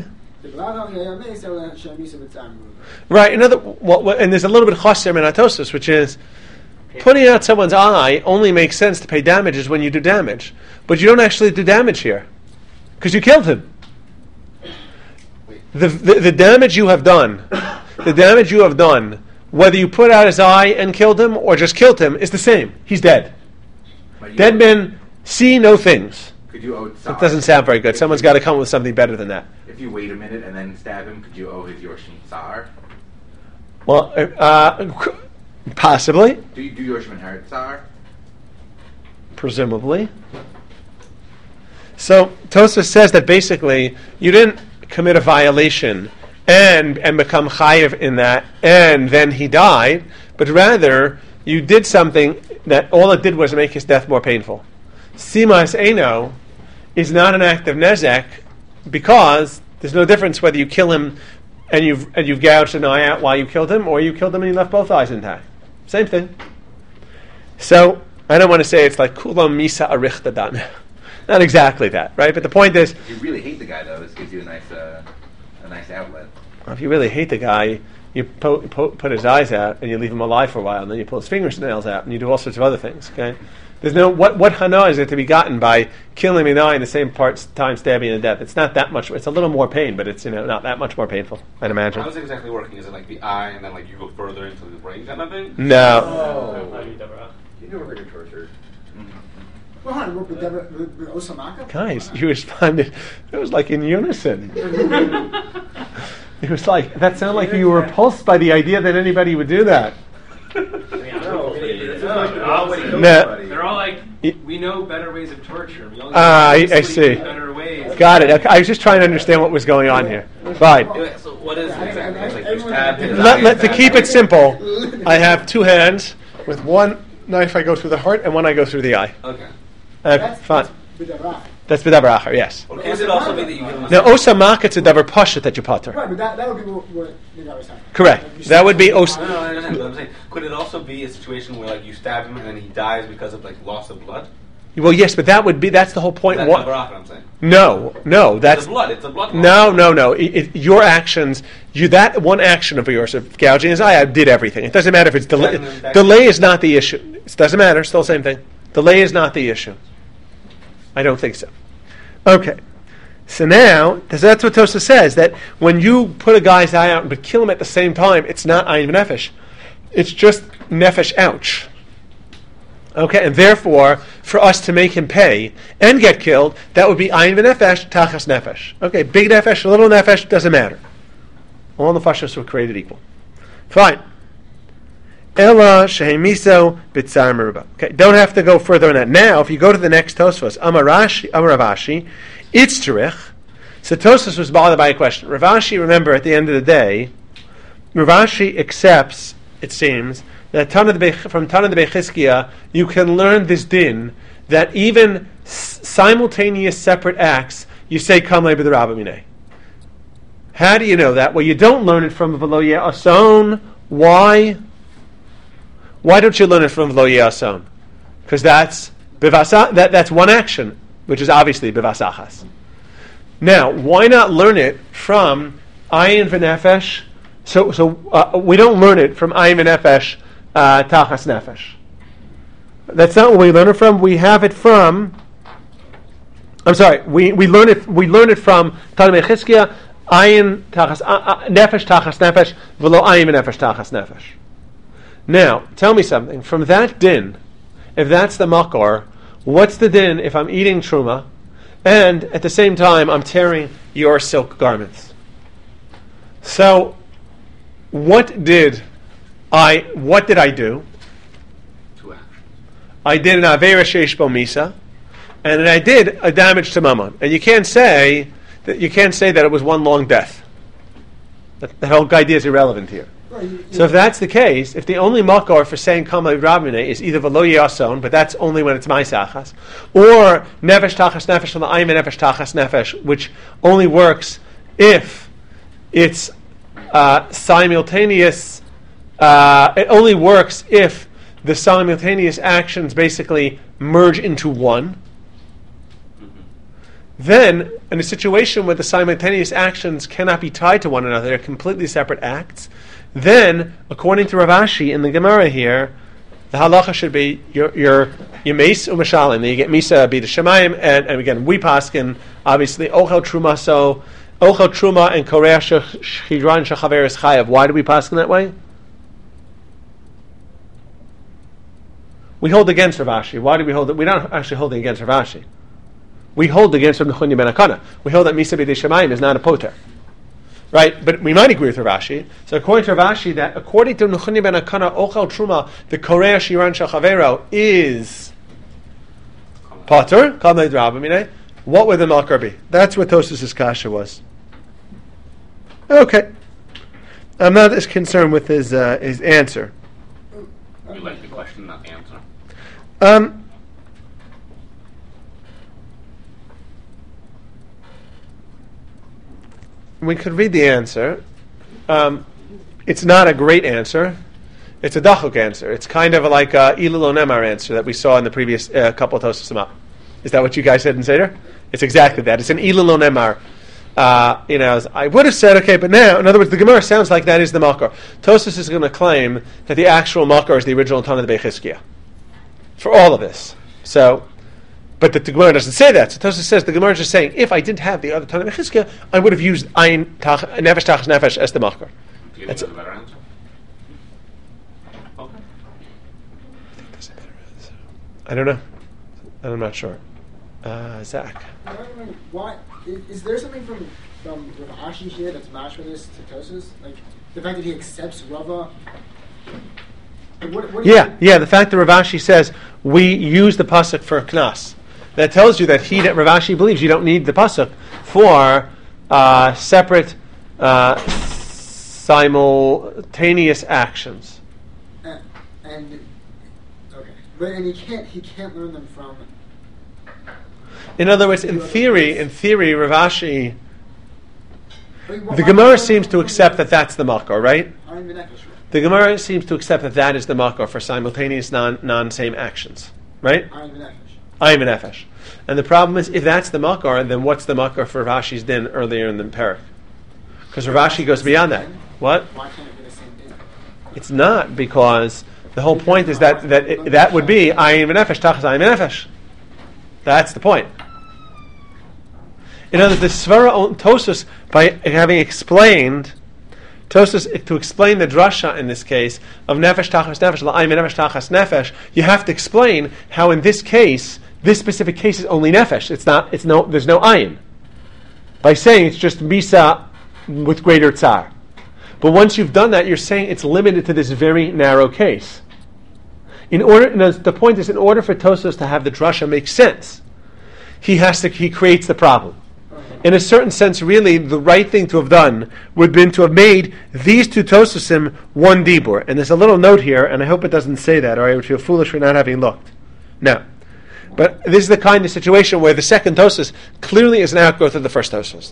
Right. Another. Well, and there's a little bit of chaser in atosis, which is putting out someone's eye only makes sense to pay damages when you do damage, but you don't actually do damage here because you killed him. The, the the damage you have done, the damage you have done, whether you put out his eye and killed him or just killed him, is the same. He's dead. Dead men see no things. Could you owe That doesn't sound very good. Someone's got to come up with something better than that. If you wait a minute and then stab him, could you owe his Yorshim Tsar? Well, uh, possibly. Do you do Yorshim inherit Tsar? Presumably. So Tosfos says that basically you didn't commit a violation and and become chayiv in that, and then he died, but rather you did something that all it did was make his death more painful. Simas Eino is not an act of nezek because there's no difference whether you kill him and you've and you've gouged an eye out while you killed him, or you killed him and you left both eyes intact. Same thing. So I don't want to say it's like kulam misa arichta dan. Not exactly that, right? But the point is, if you really hate the guy, though, this gives you a nice, uh, a nice outlet. If you really hate the guy, you po- po- put his eyes out and you leave him alive for a while, and then you pull his fingernails out and you do all sorts of other things. Okay, there's no what what hana is it to be gotten by killing an eye in the same part time stabbing to death? It's not that much. It's a little more pain, but it's you know not that much more painful. I'd imagine. How's it exactly working? Is it like the eye and then like you go further into the brain kind of thing? No. Oh. You never heard of torture. Guys, you responded. It was like in unison. It was like that sounded like you were repulsed by the idea that anybody would do that. No, No. they're all like, we know better ways of torture. We all Ah, I, I see. better ways. Got it. Okay. I was just trying to understand what was going on here. Fine. So what is it exactly? It's like you stab his Let, eye let, to and keep then- it simple, I have two hands. With one knife I go through the heart, and one I go through the eye. Okay. Uh, fine. That's b'davar achar, yes. Well, could it also be that you give him a Now, osamak, it's a davar pasha that you potter. Right, but that, that would be what, what the guy was saying. Correct. Like you That would be No, os. no, no, I understand. But I'm saying, could it also be a situation where like you stab him and then he dies because of like loss of blood? Well, yes, but that would be. That's the whole point. That's What? what I'm saying. No, no, that's It's blood. It's a blood. no, no, no. It, it, your actions, you that one action of yours of gouging his eye, I did everything. It doesn't matter if it's delay. Then that- Delay is not the issue. It doesn't matter. Still the same thing. Delay is not the issue. I don't think so. Okay. So now, that's what Tosa says, that when you put a guy's eye out but kill him at the same time, it's not ayin nefesh. It's just nefesh ouch. Okay, and therefore, for us to make him pay and get killed, that would be ayin v'nefesh, tachas nefesh. Okay, big nefesh, little nefesh, doesn't matter. All the fashos were created equal. Fine. Ella shehemiso b'tzar meruba. Okay, don't have to go further on that. Now, if you go to the next Tosfos, Amarashi, Amaravashi, it's Tzurich. So Tosfos was bothered by a question. Ravashi, remember, at the end of the day, Ravashi accepts, it seems, that Tana de Be- from Tana de Bechizkiah, you can learn this din, that even s- simultaneous separate acts, you say, Kam le b'derabba minei. How do you know that? Well, you don't learn it from V'lo Ye'ason. Why? Why don't you learn it from V'lo Ye'ason? Because that's bivasa, that, that's one action, which is obviously bivasachas. Now, why not learn it from ayin v'nefesh? So, so uh, we don't learn it from ayin v'nefesh uh, tachas nefesh. That's not what we learn it from. We have it from. I'm sorry. We, we learn it. We learn it from Tana Bechizkiah. Ayin tachas uh, uh, nefesh tachas nefesh v'lo ayin v'nefesh tachas nefesh. Now, tell me something. From that din, if that's the makor, what's the din if I'm eating truma, and at the same time I'm tearing your silk garments? So, what did I? What did I do? Two actions. I did an avera sheish bo misa, and then I did a damage to mammon. And you can't say that you can't say that it was one long death. That, that whole idea is irrelevant here. So if that's the case, if the only makor for saying Kamei Rabmine is either V'lo Yason, but that's only when it's Maisachas, or Nefesh Tachas Nefesh from the Ayim Nefesh Tachas Nefesh, which only works if it's uh, simultaneous, uh, it only works if the simultaneous actions basically merge into one. Then, in a situation where the simultaneous actions cannot be tied to one another, they're completely separate acts, then, according to Rav Ashi in the Gemara here, the halacha should be your your yemes u'mashalim. Then you get misa b'da shemayim, and, and again we paskin obviously ochel truma so ochel truma and koreach shchidran shechaveres chayav. Why do we paskin that way? We hold against Rav Ashi. Why do we hold it? We're not actually holding against Rav Ashi. We hold against Rav Nechoni ben Akana. We hold that misa b'da shemayim is not a poter. Right, but we might agree with Rav Ashi. So according to Rav Ashi, that according to Nechoni ben Akana, Ochel Truma, the Korea Shiran Shachavero is Potter. What would the Malkar be? That's what Tosfos' kasha was. Okay, I'm not as concerned with his uh, his answer. You like the question, not the answer. Um. We could read the answer. Um, it's not a great answer. It's a dachuk answer. It's kind of like a Ilul Onemar answer that we saw in the previous uh, couple of Tosfos up. Is that what you guys said in Seder? It's exactly that. It's an Ilul Onemar. Uh, you know, I would have said, okay, but now, in other words, the Gemara sounds like that is the Makar. Tosfos is going to claim that the actual Makar is the original Tanah of the Bechizkiah for all of this. So, but the, the Gemara doesn't say that. So Tosfos says the Gemara is just saying, if I didn't have the other Tanah Bechizkiah, I would have used Ayin tach, Nefesh Tachas Nefesh as the Makar. Do you That's think it. that's a better answer? Okay. I don't know. I'm not sure. Uh, Zach. Why is, is there something from from Rav Ashi here that's matched with this to Tosfos? Like the fact that he accepts Rava. Like, what, what do Yeah, you, yeah. The fact that Rav Ashi says we use the pasuk for knas, that tells you that he that Rav Ashi believes you don't need the pasuk for uh, separate, uh, simultaneous actions. And, and okay, but and he can't he can't learn them from. In other words, in theory, in theory, Rav Ashi, I mean, why- the why- Gemara why- seems to accept that that's the makor, right? I'm the Nefesh. The Gemara seems to accept that that is the makor for simultaneous non non same actions, right? I'm the Nefesh. I'm an nefesh. And the problem is, if that's the makor, then what's the makor for Rav Ashi's din earlier in the parak? Because Rav Ashi goes beyond that. What? Why can't it be the same thing? It's not, because the whole point is that that it, that would be I'm an nefesh tachas I'm an nefesh. That's the point. In other words, the Svara Tosfos, by having explained Tosfos to explain the drasha in this case of nefesh tachas nefesh la'ayim nefesh tachas nefesh, you have to explain how in this case, this specific case is only nefesh. It's not. It's no. There's no ayin. By saying it's just misa with greater tsar. But once you've done that, you're saying it's limited to this very narrow case. In order, no, the point is, in order for Tosfos to have the drasha make sense, he has to. He creates the problem. In a certain sense, really, the right thing to have done would have been to have made these two Tosfosim one dibur. And there's a little note here, and I hope it doesn't say that, or I would feel foolish for not having looked. Now, but this is the kind of situation where the second Tosfos clearly is an outgrowth of the first Tosfos.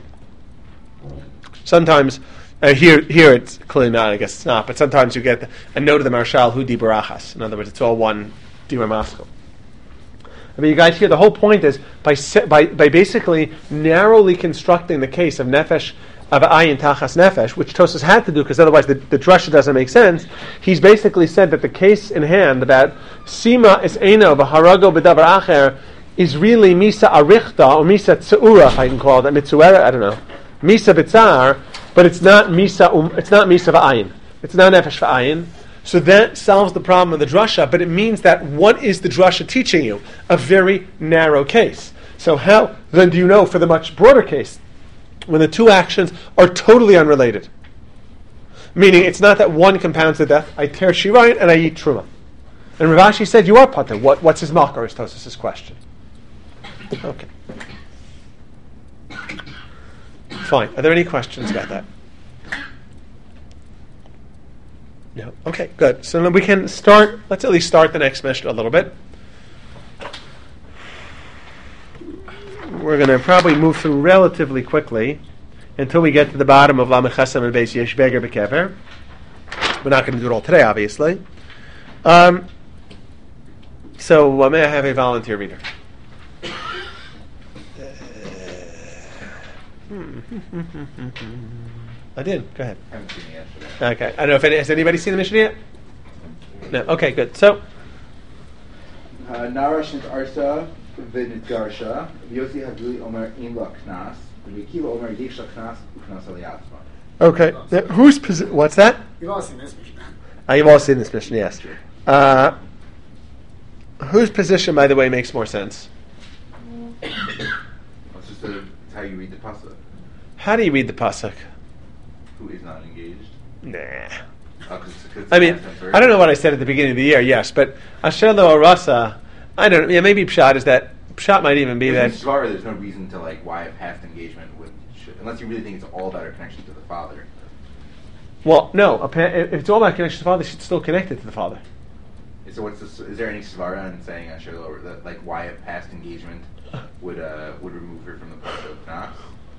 Sometimes, uh, here here it's clearly not, I guess it's not, but sometimes you get a note of the Marshal Hu dibur achas. In other words, it's all one dibur maskil. I mean, you guys hear the whole point is by se- by by basically narrowly constructing the case of nefesh of ayin tachas nefesh, which Tosfos had to do because otherwise the, the drasha doesn't make sense. He's basically said that the case in hand about sima is eino v'harago b'davar acher is really misa arichta or misa tzeura, if I can call it mitzuera. I don't know, misa b'tzar, but it's not misa. Um, it's not misa v'ayin. It's not nefesh v'ayin. So that solves the problem of the drasha, but it means that what is the drasha teaching you? A very narrow case. So how then do you know for the much broader case, when the two actions are totally unrelated? Meaning it's not that one compounds the death, I tear shirayin and I eat truma. And Rav Ashi said, you are pater. What, what's his makar is Tosfos' question. Okay. Fine. Are there any questions about that? No. Okay, good. So then we can start, let's at least start the next Mishnah a little bit. We're going to probably move through relatively quickly until we get to the bottom of Lamechasam and Beis Yesh Beger Bekever. We're not going to do it all today, obviously. Um, so uh, may I have a volunteer reader? I did. Go ahead. I haven't seen it yet. Okay. I don't know if any, has anybody seen the Mishnah yet? No. Okay. Good. So. Nara shent arsa v'nitgarsha v'yosi havli omer in la knas v'kiva omer yisha knas uknas aliyatzma. Okay. Now, who's posi- what's that? You've all seen this Mishnah. Uh, you've all seen this Mishnah, yes. Uh, whose position, by the way, makes more sense? It's just a, it's how you read the pasuk. How do you read the pasuk? Who is not engaged? Nah. Oh, 'cause- 'cause I mean, it's past tense I don't know what I said at the beginning of the year. Yes, but Asher lo arasa. I don't know. Yeah, maybe pshat is that. Pshat might even be There's that. no svara, there's no reason to like why a past engagement would, should, unless you really think it's all about her connection to the father. Well, no. a pa- If it's all about connection to the father, she's still connected to the father. So what's this, is there any svara in saying Asher lo, that like why a past engagement would uh, would remove her from the pasuk of Knas?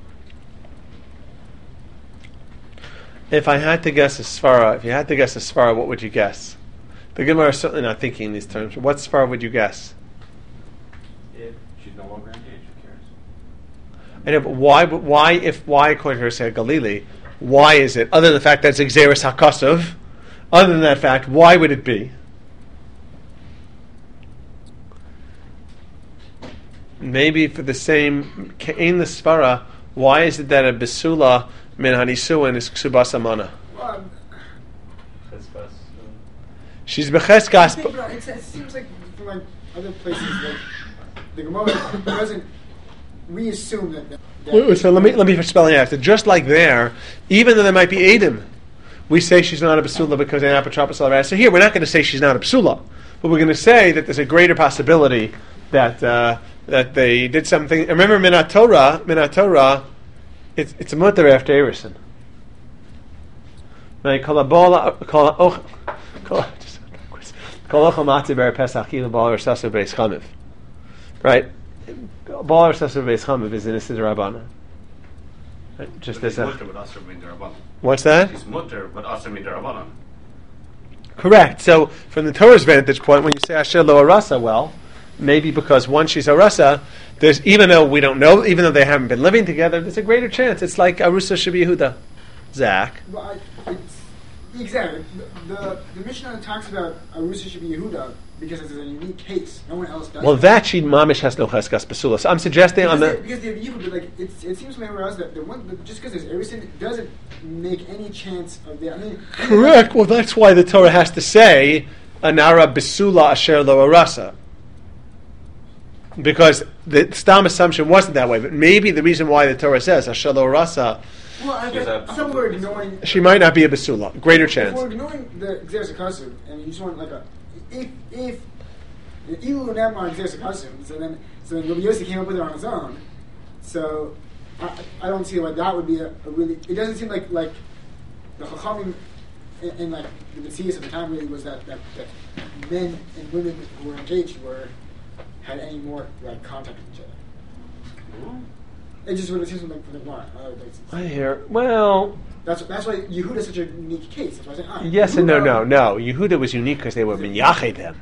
If I had to guess a svara, if you had to guess a svara, what would you guess? The Gemara is certainly not thinking in these terms. What svara would you guess? If she's no longer engaged, who cares? I know, but why? But why? If why, according to her, say Galili, why is it? Other than the fact that it's Xeris Hakosov, other than that fact, why would it be? Maybe for the same in the svara, why is it that a besula min hanisuin is ksubas amana? Well, She's becheskas. I think, but it's, it seems like from like other places, like the Gemara doesn't. We assume that. that Wait, So let me let me spell it out. Just like there, even though there might be Adam, we say she's not a basula because an apotropos al. So here we're not going to say she's not a basula, but we're going to say that there's a greater possibility that uh, that they did something. Remember, Minat Torah, Minat Torah, it's it's a mutter after Erison. Right? Kol habola- kol ha- kol- kol ochel matzah ber Pesach ilu ba'al resasu beis chamiv. Right? Ba'al resasu beis chamiv is in a Siddur Rabbana. Right? Just as a. What's that? She's mutter, but also midarabanan. Correct. So, from the Torah's vantage point, when you say Asher lo arasa, well, maybe because once she's arasa, there's even though we don't know, even though they haven't been living together, there's a greater chance. It's like Arusa should be Yehuda. Zach. Well, I, it's, exactly. The, the, the Mishnah talks about Arusa should be Yehuda because it's a unique case. No one else does. Well, that she mamish has no cheskas basula. So I'm suggesting because on they, the. because they have Yehuda, but like it's, it seems to me everywhere else that the one the, just because there's everything doesn't make any chance of that. I mean, Correct. Well, that's why the Torah has to say Anara basula asher lo arasa. Because the stam assumption wasn't that way, but maybe the reason why the Torah says asher lo arasa. well, I She's bet a- some are ignoring. She might not be a basula. Greater If chance. we're ignoring the Xeris Akasum, and you just want like a if if the Ilu Namar Xeris Akasum, so then so then Rabbi Yossi came up with it on his own. So I, I don't see why that would be a, a really. It doesn't seem like like the Chachamim in, in like the Messias at the time really was that, that that men and women who were engaged were had any more like contact with each other. It just what it seems like from the Gemara. Uh, like, I hear. Well. That's that's why Yehuda is such a unique case. That's why I say ah, Yes and no, Yehuda- no, no. Yehuda was unique because they were minyached them.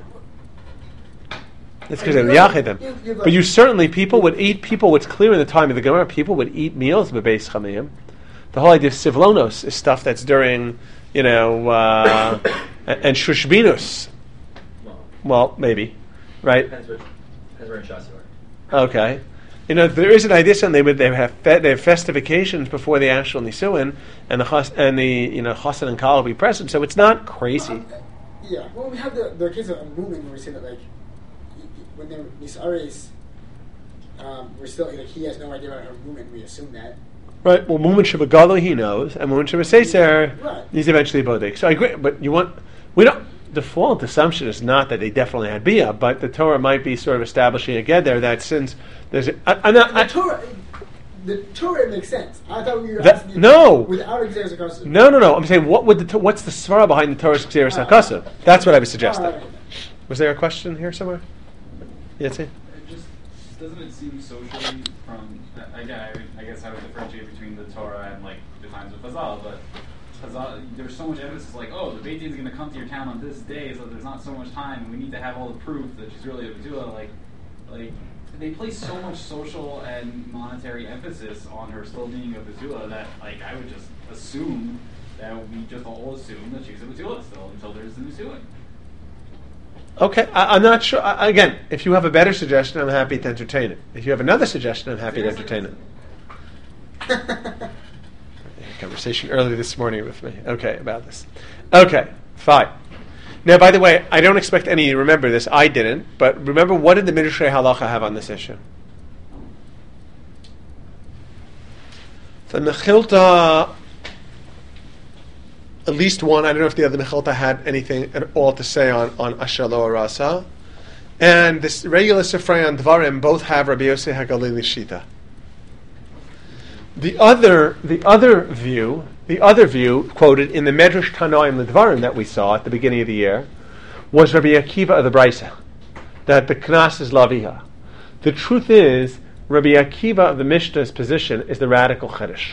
That's because they were minyached them. But you certainly, people would eat, people, what's clear in the time of the Gemara, people would eat meals bebeis chamiyim. The whole idea of sivlonos is stuff that's during, you know, uh, and shushbinus. Well, maybe, right? Depends where, depends where in Shas you are. Okay. You know, there is an idea that they would they have fe- they have festifications before the actual nisuin, and the chas- and the you know chassan and kala will be present. So it's not crazy. Um, yeah, well, we have the, the case of a movement where we say that like y- y- when they're nisares, um, we're still like he has no idea about her movement. We assume that. Right. Well, Mumin Shabagalo he knows, and Mumin Shabaseiser Right. he's eventually bodek. So I agree, but you want we don't. The default assumption is not that they definitely had bia, but the Torah might be sort of establishing again there that since there's, a, I, I'm not. The I, Torah, the Torah makes sense. I thought we were That- asking no. without Xeris Akasum. no, no, no. I'm saying what would the to- what's the svara behind the Torah's Xeris Hakasa? That's what I was suggesting. All right. Was there a question here somewhere? Yes. It just doesn't it seem socially from again I, would, I guess I would differentiate between the Torah and like the times of Chazal, but Chazal, there's so much emphasis like, oh, the Beit Din is going to come to your town on this day, so there's not so much time, and we need to have all the proof that she's really a Betula. Like, like they place so much social and monetary emphasis on her still being a Betula that, like, I would just assume that we just all assume that she's a Betula still until there's the Nisuin. Okay, I, I'm not sure. I, again, if you have a better suggestion, I'm happy to entertain it. If you have another suggestion, I'm happy Seriously? to entertain it. Conversation earlier this morning with me. Okay, about this. Okay, fine. Now, by the way, I don't expect any of you to remember this. I didn't. But remember, what did the Midrashay Halacha have on this issue? The Mechilta, at least one, I don't know if the other Mechilta had anything at all to say on, on Asher Lo Arasa. And this regular Sifrei and Dvarim both have Rabbi Yosef HaGalili Shita. The other, the other view, the other view quoted in the Medrash Tanoim L'Dvarim that we saw at the beginning of the year was Rabbi Akiva of the Brisa, that the Knas is Laviha. The truth is, Rabbi Akiva of the Mishnah's position is the radical Chiddush.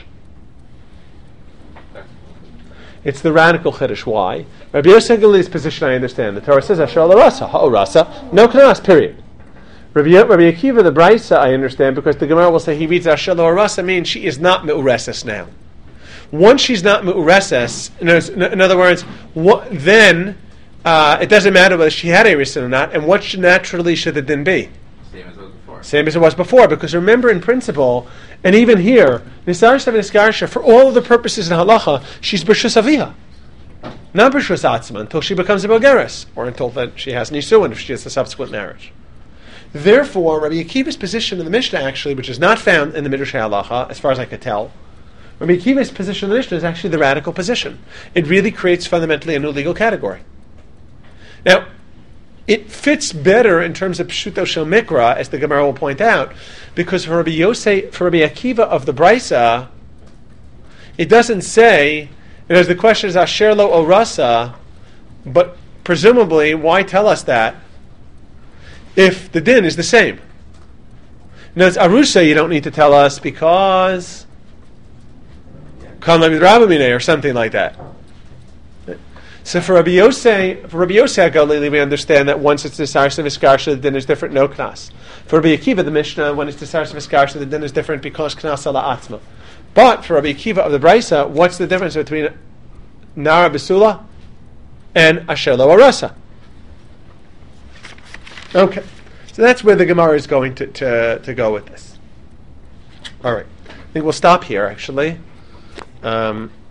It's the radical Chiddush. Why? Rabbi Yosef Galili's position, I understand. The Torah says Asher L'Rasa, Ha'orasa, no Knas, period. Rabbi, Rabbi Akiva, the Brisa, I understand, because the Gemara will say he reads Asher L'Orasa, means she is not Me'ureses now. Once she's not Me'ureses, in, in other words, what, then uh, it doesn't matter whether she had a Risen or not, and what should, naturally should the din be? Same as it was before. Same as it was before, because remember, in principle, and even here, Nisar Seven Niskarsha, for all of the purposes in Halacha, she's B'Shus Aviha. Not B'Shus Atzma, until she becomes a Bogeres, or until that she has Nisuin, if she has a subsequent marriage. Therefore, Rabbi Akiva's position in the Mishnah, actually, which is not found in the Midrash Halacha, as far as I could tell, Rabbi Akiva's position in the Mishnah is actually the radical position. It really creates fundamentally a new legal category. Now, it fits better in terms of Pshuto Shel Mikra, as the Gemara will point out, because for Rabbi Yosef, for Rabbi Akiva of the Brisa, it doesn't say, because the question is Asher Lo Orasa, but presumably, why tell us that if the din is the same? Now, it's Arusa, you don't need to tell us because Kamlam Rabamine or something like that. So for Rabbi Yosef, for Rabbi Yosef Galili, we understand that once it's Nisarsa Viskarsha, the din is different, no Knas. For Rabbi Akiva, the Mishnah, when it's Nisarsa Viskarsha, the din is different because Knas ala Atzma. But for Rabbi Akiva of the Brisa, what's the difference between Nara Besula and Asher Lo Arasa? Okay, so that's where the Gemara is going to, to, to go with this. All right, I think we'll stop here, actually. Um,